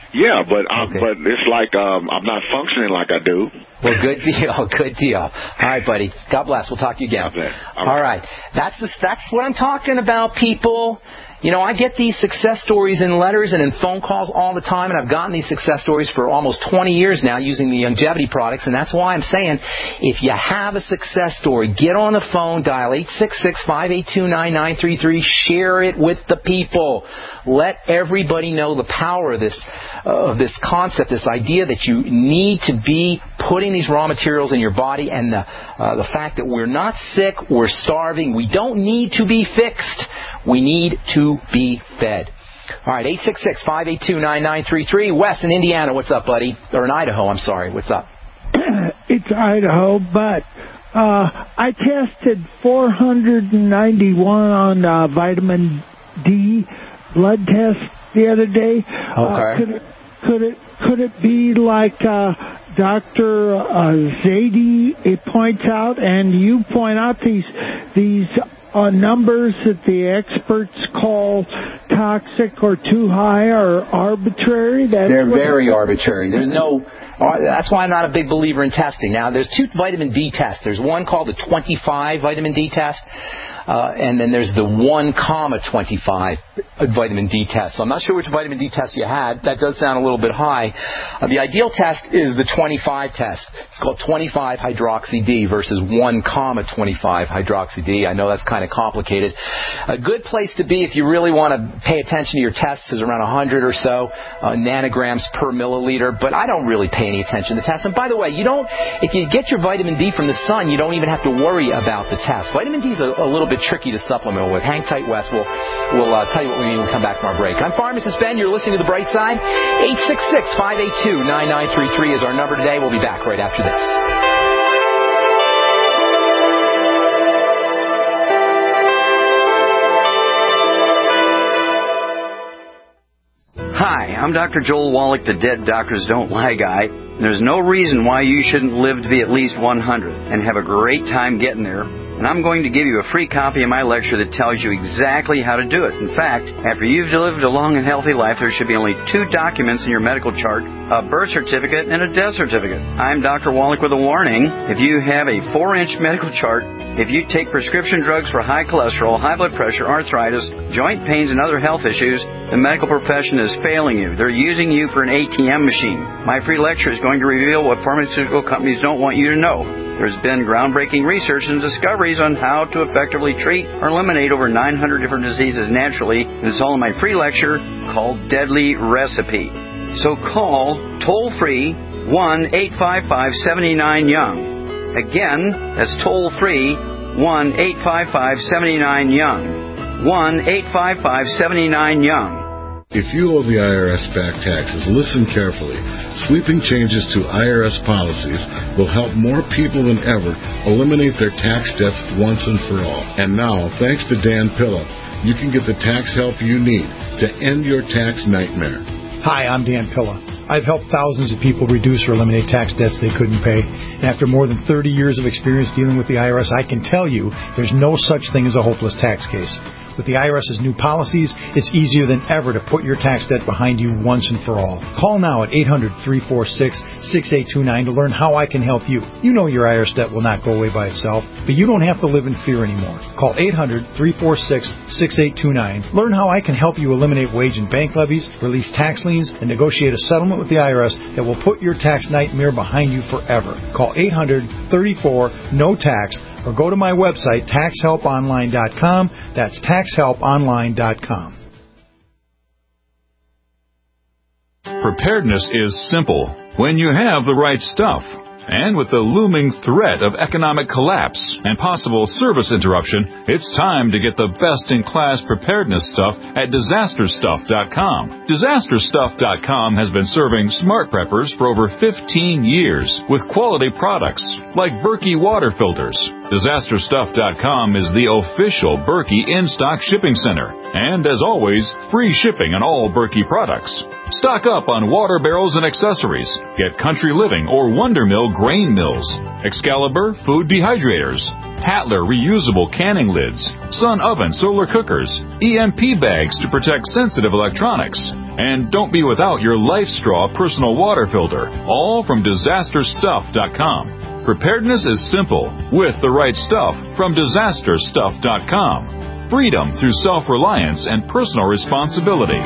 Yeah, but um,
Okay.
but it's like um, I'm not functioning like I do.
Well, good deal, good deal. All right, buddy. God bless. We'll talk to you again.
God bless.
All right. That's the, that's what I'm talking about, people. You know, I get these success stories in letters and in phone calls all the time, and I've gotten these success stories for almost twenty years now using the longevity products, and that's why I'm saying if you have a success story, get on the phone, dial eight six six, five eight two, nine nine three three, share it with the people. Let everybody know the power of this, uh, of this concept, this idea that you need to be putting these raw materials in your body, and the, uh, the fact that we're not sick, we're starving, we don't need to be fixed, we need to be fed. All right, eight six six, five eight two, nine nine three three. Wes in Indiana, what's up, buddy? Or in Idaho, I'm sorry. What's up?
It's Idaho, but uh, I tested four hundred ninety-one on uh, vitamin D blood test the other day.
Okay.
Uh, could, it, could it could it be like uh, Doctor Uh, Zadie it points out, and you point out these these uh, numbers that the experts call toxic or too high or arbitrary? That's
They're very arbitrary. There's no... That's why I'm not a big believer in testing. Now, there's two vitamin D tests. There's one called the twenty-five vitamin D test, uh, and then there's the one comma twenty-five vitamin D test. So I'm not sure which vitamin D test you had. That does sound a little bit high. Uh, the ideal test is the twenty-five test. It's called twenty-five hydroxy D versus one comma twenty-five hydroxy D. I know that's kind of complicated. A good place to be if you really want to pay attention to your tests is around one hundred or so uh, nanograms per milliliter, but I don't really pay any attention to the test. And by the way, you don't, if you get your vitamin D from the sun, you don't even have to worry about the test. Vitamin D is a, a little bit tricky to supplement with. Hang tight, Wes. We'll, we'll uh, tell you what we mean when we come back from our break. I'm Pharmacist Ben. You're listening to The Bright Side. eight six six, five eight two, nine nine three three is our number today. We'll be back right after this.
Hi, I'm Doctor Joel Wallach, the Dead Doctors Don't Lie guy. There's no reason why you shouldn't live to be at least one hundred and have a great time getting there. And I'm going to give you a free copy of my lecture that tells you exactly how to do it. In fact, after you've lived a long and healthy life, there should be only two documents in your medical chart, a birth certificate and a death certificate. I'm Doctor Wallach with a warning. If you have a four-inch medical chart, if you take prescription drugs for high cholesterol, high blood pressure, arthritis, joint pains, and other health issues, the medical profession is failing you. They're using you for an A T M machine. My free lecture is going to reveal what pharmaceutical companies don't want you to know. There's been groundbreaking research and discoveries on how to effectively treat or eliminate over nine hundred different diseases naturally, and it's all in my free lecture called Deadly Recipe. So call toll-free one eight five five, seven nine, young. Again, that's toll-free one eight five five, seven nine, young. one eight five five, seven nine, young.
If you owe the I R S back taxes, listen carefully. Sweeping changes to I R S policies will help more people than ever eliminate their tax debts once and for all. And now, thanks to Dan Pilla, you can get the tax help you need to end your tax nightmare.
Hi, I'm Dan Pilla. I've helped thousands of people reduce or eliminate tax debts they couldn't pay. And after more than thirty years of experience dealing with the I R S, I can tell you there's no such thing as a hopeless tax case. With the I R S's new policies, it's easier than ever to put your tax debt behind you once and for all. Call now at eight hundred, three four six, six eight two nine to learn how I can help you. You know your I R S debt will not go away by itself, but you don't have to live in fear anymore. Call eight hundred, three four six, six eight two nine. Learn how I can help you eliminate wage and bank levies, release tax liens, and negotiate a settlement with the I R S that will put your tax nightmare behind you forever. Call eight hundred, thirty-four, no tax or go to my website, tax help online dot com. That's tax help online dot com.
Preparedness is simple when you have the right stuff. And with the looming threat of economic collapse and possible service interruption, it's time to get the best-in-class preparedness stuff at disaster stuff dot com. disaster stuff dot com has been serving smart preppers for over fifteen years with quality products like Berkey water filters. disaster stuff dot com is the official Berkey in-stock shipping center. And as always, free shipping on all Berkey products. Stock up on water barrels and accessories. Get Country Living or Wonder Mill grain mills, Excalibur food dehydrators, Tatler reusable canning lids, Sun oven solar cookers, E M P bags to protect sensitive electronics, And don't be without your Life Straw personal water filter, all from disaster stuff dot com. Preparedness is simple with the right stuff from disaster stuff dot com. Freedom through self-reliance and personal responsibility.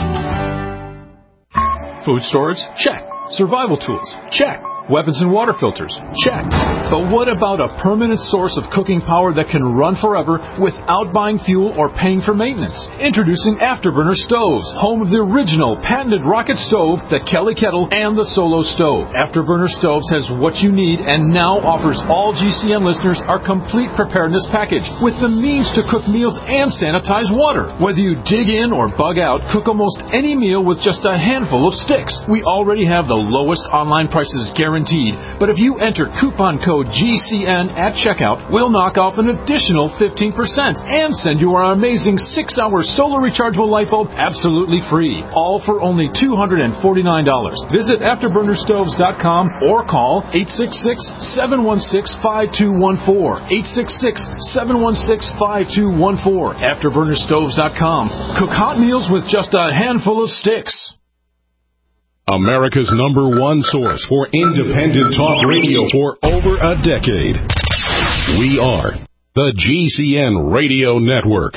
Food storage? Check. Survival tools? Check. Weapons and water filters? Check. But what about a permanent source of cooking power that can run forever without buying fuel or paying for maintenance? Introducing Afterburner Stoves, home of the original patented rocket stove, the Kelly Kettle, and the Solo Stove. Afterburner Stoves has what you need and now offers all G C N listeners our complete preparedness package with the means to cook meals and sanitize water. Whether you dig in or bug out, cook almost any meal with just a handful of sticks. We already have the lowest online prices guaranteed. But if you enter coupon code G C N at checkout, we'll knock off an additional fifteen percent and send you our amazing six hour solar rechargeable light bulb absolutely free. All for only two hundred forty-nine dollars. Visit afterburner stoves dot com or call eight six six, seven one six, five two one four. eight six six, seven one six, five two one four. afterburner stoves dot com. Cook hot meals with just a handful of sticks.
America's number one source for independent talk radio for over a decade. We are the G C N Radio Network.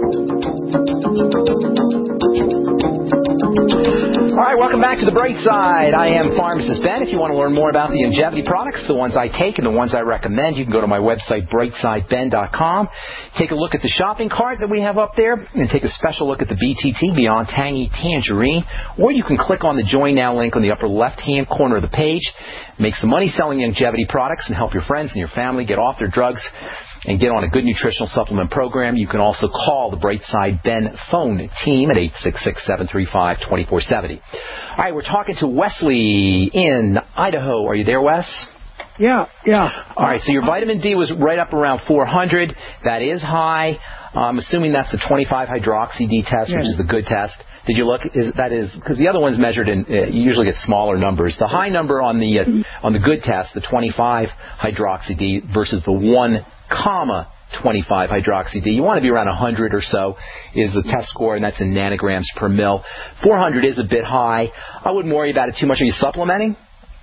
All right, welcome back to The Bright Side. I am Pharmacist Ben. If you want to learn more about the Youngevity products, the ones I take and the ones I recommend, you can go to my website, bright side ben dot com. Take a look at the shopping cart that we have up there and take a special look at the B T T, Beyond Tangy Tangerine. Or you can click on the Join Now link on the upper left-hand corner of the page. Make some money selling Youngevity products and help your friends and your family get off their drugs and get on a good nutritional supplement program. You can also call the Brightside Ben phone team at eight six six, seven three five, two four seven zero. All right, we're talking to Wesley in Idaho. Are you there, Wes?
Yeah, yeah.
All right, so your vitamin D was right up around four hundred. That is high. I'm assuming that's the twenty-five hydroxy D test, which
Yeah.
is the good test. Did you look? Is that is because the other one's measured in? Uh, you usually get smaller numbers. The high number on the uh, on the good test, the twenty-five hydroxy D versus the one comma twenty-five hydroxy D. You want to be around one hundred or so is the test score, and that's in nanograms per mil. four hundred is a bit high. I wouldn't worry about it too much. Are you supplementing?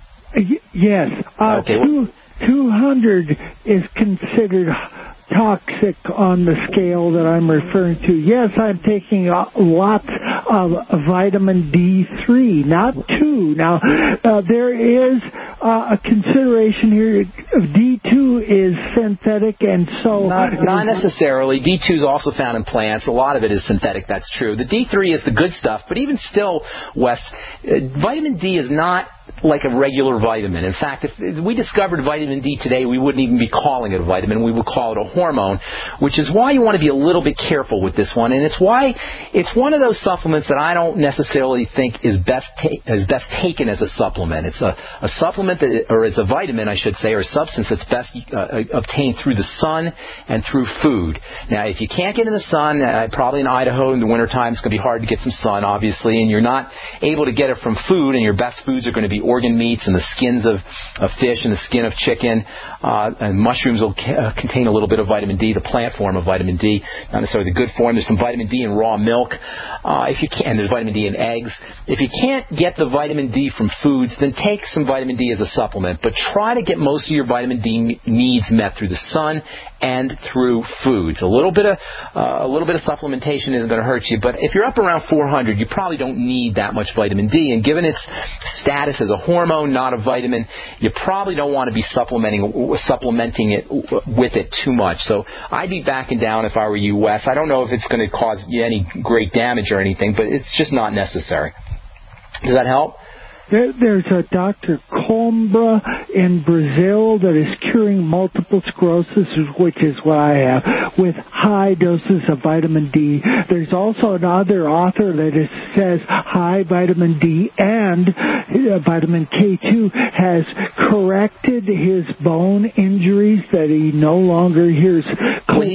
Y- yes. Uh,
Okay.
two, two hundred is considered toxic on the scale that I'm referring to. Yes, I'm taking uh, lots of vitamin D three, not two. Now, uh, there is uh, a consideration here. D two is synthetic, and so...
Not, not necessarily. D two is also found in plants. A lot of it is synthetic, that's true. The D three is the good stuff, but even still, Wes, uh, vitamin D is not like a regular vitamin. In fact, if we discovered vitamin D today, we wouldn't even be calling it a vitamin. We would call it a hormone, which is why you want to be a little bit careful with this one. And it's why it's one of those supplements that I don't necessarily think is best ta- is best taken as a supplement. It's a, a supplement, that, or it's a vitamin, I should say, or a substance that's best uh, obtained through the sun and through food. Now, if you can't get in the sun, uh, probably in Idaho in the wintertime, it's going to be hard to get some sun, obviously, and you're not able to get it from food, and your best foods are going to be organ meats and the skins of, of fish and the skin of chicken, uh, and mushrooms will ca- uh, contain a little bit of vitamin D, the plant form of vitamin D, not necessarily the good form. There's some vitamin D in raw milk. Uh, if you can, there's vitamin D in eggs. If you can't get the vitamin D from foods, then take some vitamin D as a supplement, but try to get most of your vitamin D needs met through the sun and through foods. A little bit of uh, a little bit of supplementation isn't going to hurt you, but if you're up around four hundred, you probably don't need that much vitamin D, and given its status as a hormone, not a vitamin, you probably don't want to be supplementing supplementing it with it too much. So I'd be backing down if I were you, Wes. I don't know if it's going to cause you any great damage or anything, but it's just not necessary. Does that help?
There, there's a Doctor Coimbra in Brazil that is curing multiple sclerosis, which is what I have, with high doses of vitamin D. There's also another author that is, says high vitamin D and uh, vitamin K two has corrected his bone injuries, that he no longer hears click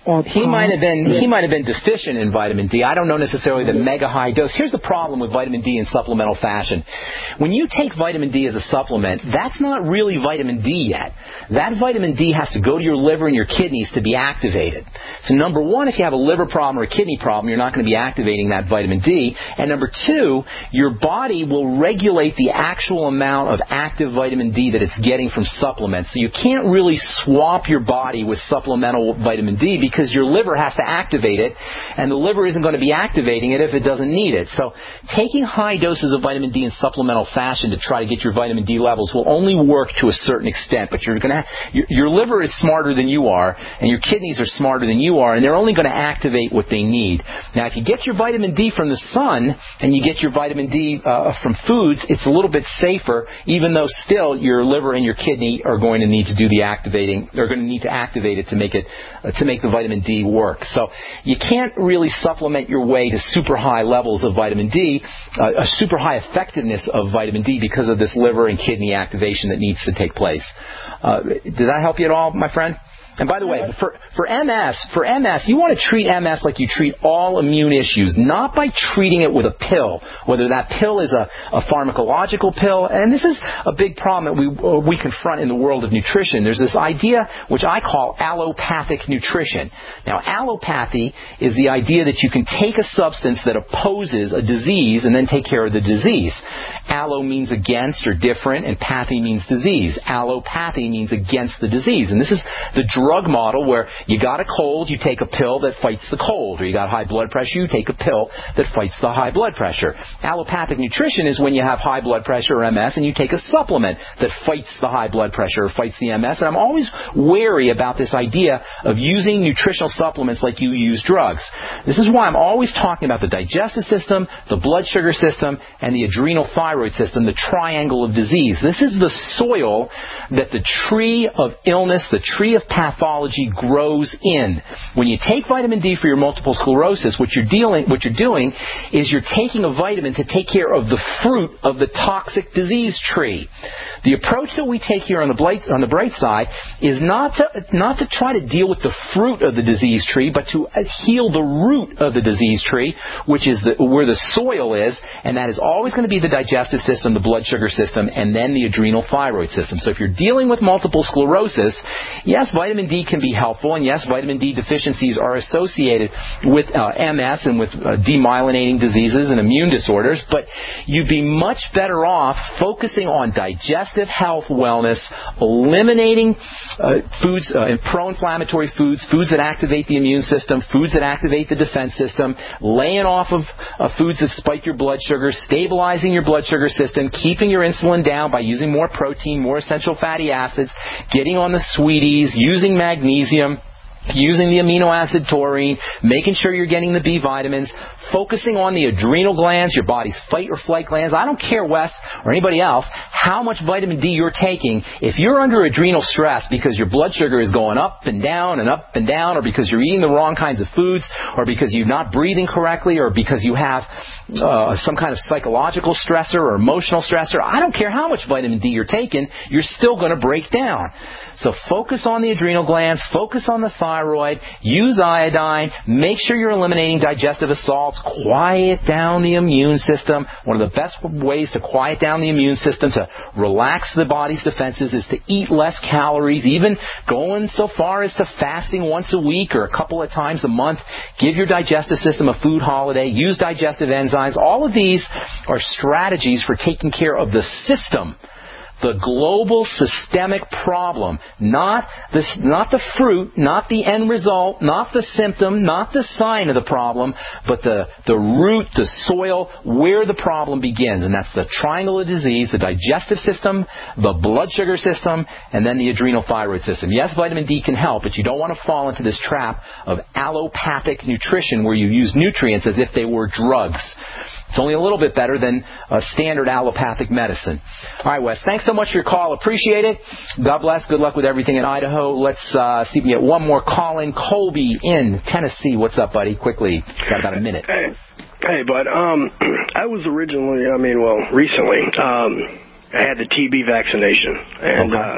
Or
he might have been he might have been deficient in vitamin D. I don't know necessarily the mega high dose. Here's the problem with vitamin D in supplemental fashion. When you take vitamin D as a supplement, that's not really vitamin D yet. That vitamin D has to go to your liver and your kidneys to be activated. So number one, if you have a liver problem or a kidney problem, you're not going to be activating that vitamin D. And number two, your body will regulate the actual amount of active vitamin D that it's getting from supplements. So you can't really swap your body with supplemental vitamin D because your liver has to activate it, and the liver isn't going to be activating it if it doesn't need it. So taking high doses of vitamin D in supplemental fashion to try to get your vitamin D levels will only work to a certain extent, but you're going to your, your liver is smarter than you are, and your kidneys are smarter than you are, and they're only going to activate what they need. Now, if you get your vitamin D from the sun and you get your vitamin D uh, from foods, it's a little bit safer, even though still your liver and your kidney are going to need to do the activating. They're going to need to activate it to make it uh, to make the vitamin D work. So you can't really supplement your way to super high levels of vitamin D, uh, a super high effectiveness of vitamin D because of this liver and kidney activation that needs to take place. Uh, did that help you at all, my friend? And by the way, for, for M S, for M S, you want to treat M S like you treat all immune issues, not by treating it with a pill, whether that pill is a, a pharmacological pill. And this is a big problem that we, uh, we confront in the world of nutrition. There's this idea which I call allopathic nutrition. Now, allopathy is the idea that you can take a substance that opposes a disease and then take care of the disease. Allo means against or different, and pathy means disease. Allopathy means against the disease. And this is the drug model where you got a cold, you take a pill that fights the cold, or you got high blood pressure, you take a pill that fights the high blood pressure. Allopathic nutrition is when you have high blood pressure or M S and you take a supplement that fights the high blood pressure or fights the M S. And I'm always wary about this idea of using nutritional supplements like you use drugs. This is why I'm always talking about the digestive system, the blood sugar system, and the adrenal thyroid system, the triangle of disease. This is the soil that the tree of illness, the tree of pathology grows in. When you take vitamin D for your multiple sclerosis, what you're dealing, what you're doing is you're taking a vitamin to take care of the fruit of the toxic disease tree. The approach that we take here on the bright, on the bright side is not to not to try to deal with the fruit of the disease tree, but to heal the root of the disease tree, which is the, where the soil is, and that is always going to be the digestive system, the blood sugar system, and then the adrenal thyroid system. So if you're dealing with multiple sclerosis, yes, vitamin D can be helpful, and yes, vitamin D deficiencies are associated with uh, M S and with uh, demyelinating diseases and immune disorders, but you'd be much better off focusing on digestive health, wellness, eliminating uh, foods, uh, pro-inflammatory foods, foods that activate the immune system, foods that activate the defense system, laying off of uh, foods that spike your blood sugar, stabilizing your blood sugar system, keeping your insulin down by using more protein, more essential fatty acids, getting on the sweeties, using magnesium, using the amino acid taurine, making sure you're getting the B vitamins, focusing on the adrenal glands, your body's fight or flight glands. I don't care, Wes, or anybody else, how much vitamin D you're taking. If you're under adrenal stress because your blood sugar is going up and down and up and down, or because you're eating the wrong kinds of foods, or because you're not breathing correctly, or because you have uh, some kind of psychological stressor or emotional stressor, I don't care how much vitamin D you're taking, you're still going to break down. So focus on the adrenal glands, focus on the thyroid, use iodine, make sure you're eliminating digestive assaults, quiet down the immune system. One of the best ways to quiet down the immune system, to relax the body's defenses, is to eat less calories, even going so far as to fasting once a week or a couple of times a month. Give your digestive system a food holiday, use digestive enzymes. All of these are strategies for taking care of the system, the global systemic problem, not the, not the fruit, not the end result, not the symptom, not the sign of the problem, but the, the root, the soil, where the problem begins. And that's the triangle of disease, the digestive system, the blood sugar system, and then the adrenal thyroid system. Yes, vitamin D can help, but you don't want to fall into this trap of allopathic nutrition where you use nutrients as if they were drugs. It's only a little bit better than a standard allopathic medicine. All right, Wes, thanks so much for your call. Appreciate it. God bless. Good luck with everything in Idaho. Let's uh, see if we get one more call in. Colby in Tennessee. What's up, buddy? Quickly. Got about a minute.
Hey, hey bud. Um, I was originally, I mean, well, recently, um, I had the T B vaccination. And,
okay.
uh,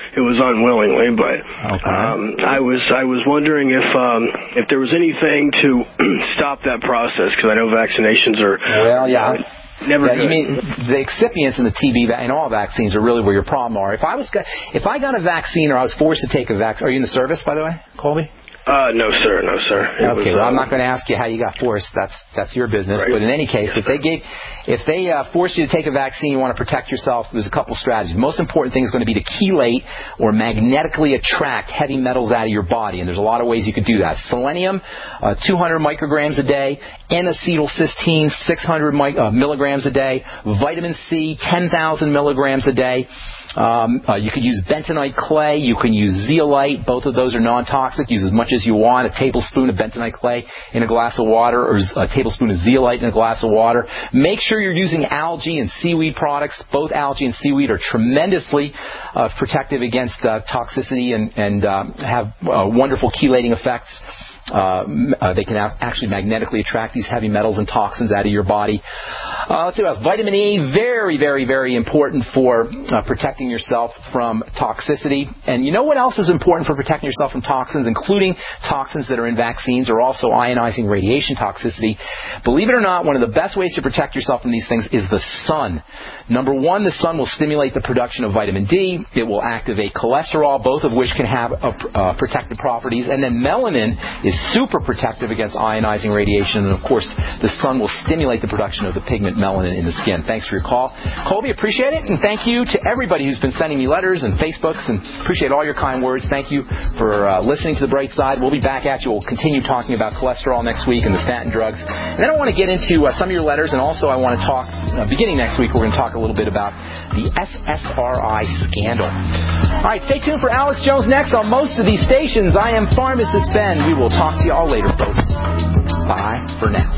it was unwillingly, but
okay.
um, I was I was wondering if um, if there was anything to stop that process, because I know vaccinations are
well, yeah.
Uh, never
yeah,
good.
You mean the excipients in the T B and all vaccines are really where your problem are. If I was if I got a vaccine or I was forced to take a vaccine, are you in the service, by the way, Colby?
Uh, no, sir, no, sir. It
okay,
was,
well, I'm
uh,
not going to ask you how you got forced. That's that's your business.
Right.
But in any case, if they gave, if they uh, force you to take a vaccine, you want to protect yourself. There's a couple strategies. The most important thing is going to be to chelate or magnetically attract heavy metals out of your body, and there's a lot of ways you could do that. Selenium, uh, two hundred micrograms a day. N-acetylcysteine, six hundred mi- uh, milligrams a day. Vitamin C, ten thousand milligrams a day. Um, uh, you can use bentonite clay. You can use zeolite. Both of those are non-toxic. Use as much as you want. A tablespoon of bentonite clay in a glass of water, or a tablespoon of zeolite in a glass of water. Make sure you're using algae and seaweed products. Both algae and seaweed are tremendously uh, protective against uh, toxicity and, and uh, have uh, wonderful chelating effects. Uh, uh, they can actually magnetically attract these heavy metals and toxins out of your body. Uh, let's see what else. Vitamin E, very, very, very important for uh, protecting yourself from toxicity. And you know what else is important for protecting yourself from toxins, including toxins that are in vaccines, or also ionizing radiation toxicity? Believe it or not, one of the best ways to protect yourself from these things is the sun. Number one, the sun will stimulate the production of vitamin D. It will activate cholesterol, both of which can have uh, uh, protective properties. And then melanin is super protective against ionizing radiation, and of course the sun will stimulate the production of the pigment melanin in the skin. Thanks for your call, Colby. Appreciate it, and thank you to everybody who's been sending me letters and Facebooks, and appreciate all your kind words. Thank you for uh, listening to The Bright Side. We'll be back at you. We'll continue talking about cholesterol next week and the statin drugs, and then I want to get into uh, some of your letters, and also I want to talk uh, beginning next week we're going to talk a little bit about the S S R I scandal. All right, stay tuned for Alex Jones next on most of these stations. I am Pharmacist Ben. We will talk Talk to you all later, folks. Bye for now.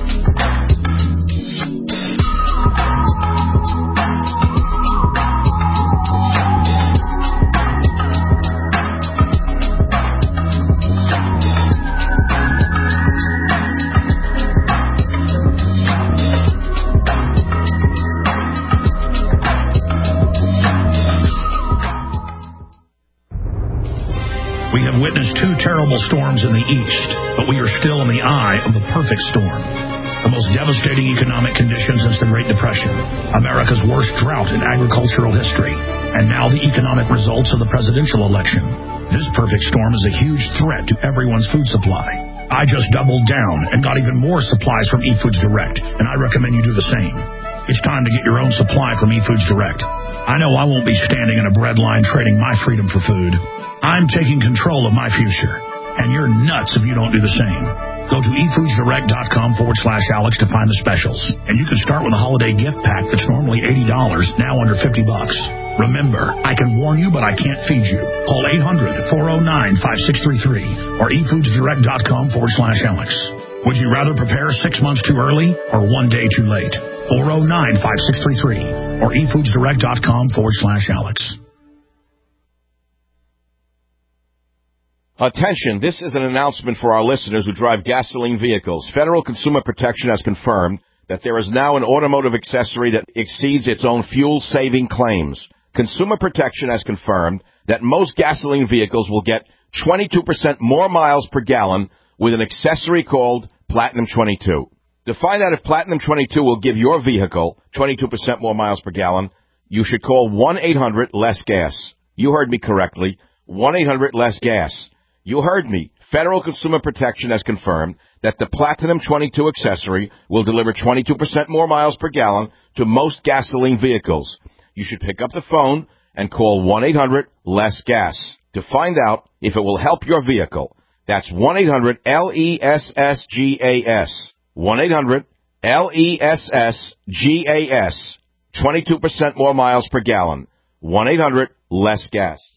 We have witnessed two terrible storms in the east, but we are still in the eye of the perfect storm. The most devastating economic conditions since the Great Depression, America's worst drought in agricultural history, and now the economic results of the presidential election. This perfect storm is a huge threat to everyone's food supply. I just doubled down and got even more supplies from eFoods Direct, and I recommend you do the same. It's time to get your own supply from eFoods Direct. I know I won't be standing in a bread line trading my freedom for food. I'm taking control of my future, and you're nuts if you don't do the same. Go to efoodsdirect.com forward slash Alex to find the specials, and you can start with a holiday gift pack that's normally eighty dollars, now under fifty bucks. Remember, I can warn you, but I can't feed you. Call eight hundred, four oh nine, five six three three or efoodsdirect.com forward slash Alex. Would you rather prepare six months too early or one day too late? four oh nine, five six three three or efoodsdirect.com forward slash Alex.
Attention, this is an announcement for our listeners who drive gasoline vehicles. Federal Consumer Protection has confirmed that there is now an automotive accessory that exceeds its own fuel-saving claims. Consumer Protection has confirmed that most gasoline vehicles will get twenty-two percent more miles per gallon with an accessory called Platinum twenty-two. To find out if Platinum twenty-two will give your vehicle twenty-two percent more miles per gallon, you should call one eight hundred less gas. You heard me correctly, one eight hundred less gas. You heard me. Federal Consumer Protection has confirmed that the Platinum twenty-two accessory will deliver twenty-two percent more miles per gallon to most gasoline vehicles. You should pick up the phone and call one eight hundred less gas to find out if it will help your vehicle. That's one eight hundred L E S S G A S. one eight hundred L E S S G A S. twenty-two percent more miles per gallon. one eight hundred less gas.